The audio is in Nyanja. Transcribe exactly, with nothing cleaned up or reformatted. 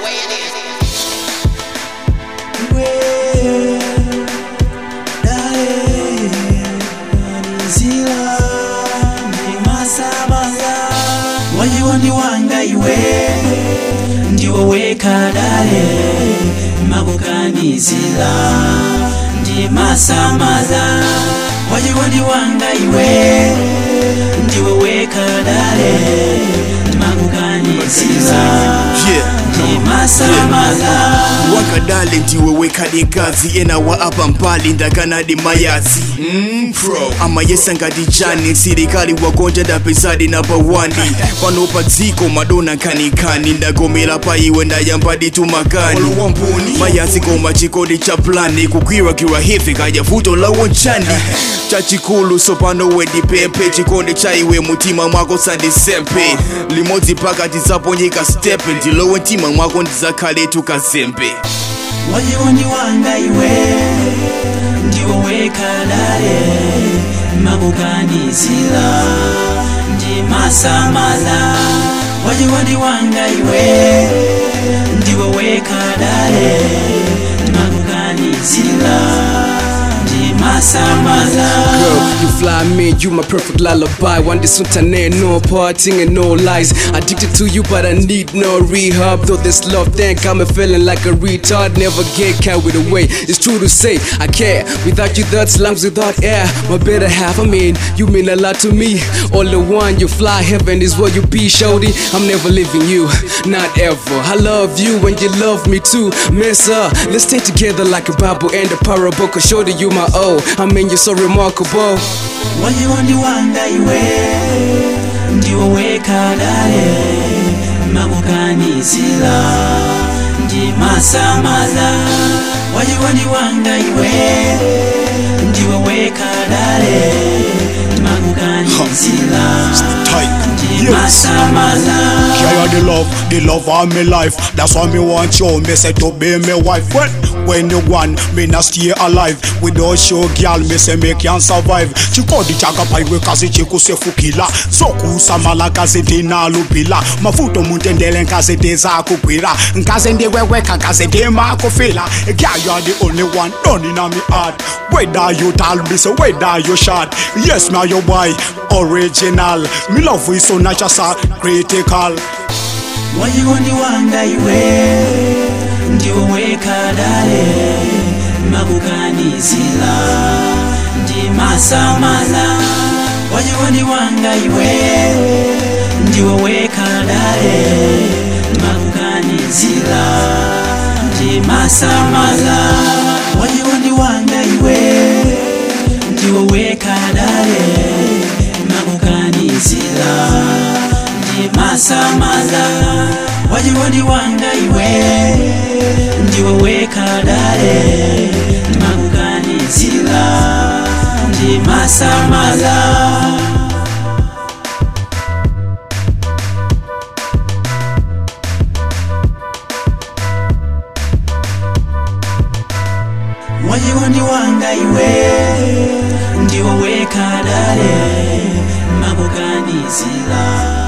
way it is. Wajiwani wanga iwe ndiwe weka dale makukanizila ndi masamaza. Wajiwani wanga iwe ndiwe weka dale makukanizila ndi masamaza. Wakadale ndiwe wekade kazi ena wa apa mpali ndakanadi mayazi mm, pro ama yesangati jani sirikali wagonja da pesadi na bawandi pano padziko madona kanikani ndagomera pa iwe ndayambadi tumakani mayazi koma chikodi cha plani kugwira kiwa hivi kaya vuto la wonchandi chachikulu sopano wedi pepe chikonde cha iwe mutima mwako sandisempe limodzi pakati zaponyeka stepe ndilowe mtima mwako ndizakhale tukazembe. Wajiwani wanga iwe ndiwe weka dale makukanizila ndi masamaza. Wajiwani wanga iwe ndiwe weka dale makukanizila ndi masamaza. Girl, you fly me, you my perfect lullaby. One day soon no parting and no lies. Addicted to you but I need no rehab. Though this love thing got me feeling like a retard. Never get carried away, it's true to say I care. Without you that's lungs without air. My better half, I mean, you mean a lot to me. All the one you fly, heaven is where you be, shorty. I'm never leaving you, not ever. I love you and you love me too, miss her. Let's stay together like a Bible and a parable. Cause shorty you my oh, I mean you're so remarkable. Wajiwani wanga iwe ndiwe weka dale makukanizila ndi masamaza. Wajiwani wanga iwe ndiwe weka dale makukanizila ndi masamaza. Carry the love, the love of my life. That's why me want you, me say to be my wife. When, when you want, me not stay alive. Without you, girl, me say me can't survive. Chikodi chaka paiwe kazi chiku sefukila. Soku samala kazi tina lupila. Mafuto muntendele nkazi teza kupira. Nkazi ndiwe weka kazi tima kufila. Girl, you are the only one, done in me heart. Whether you tell me, say whether you shot. Yes, me your boy, original. Me love you so natural, so critical. Wajiwani wanga iwe ndiwe weka dale makukanizila ndi masamaza. Wajiwani wanga iwe ndiwe weka dale makukanizila ndi masamaza. Wajiwani wanga iwe ndiwe weka dale makukanizila ndi masamaza. Wajiwani wanga iwe ndiwe weka dale makukanizila ndi masamaza. Wajiwani wanga iwe ndiwe weka dale makukanizila.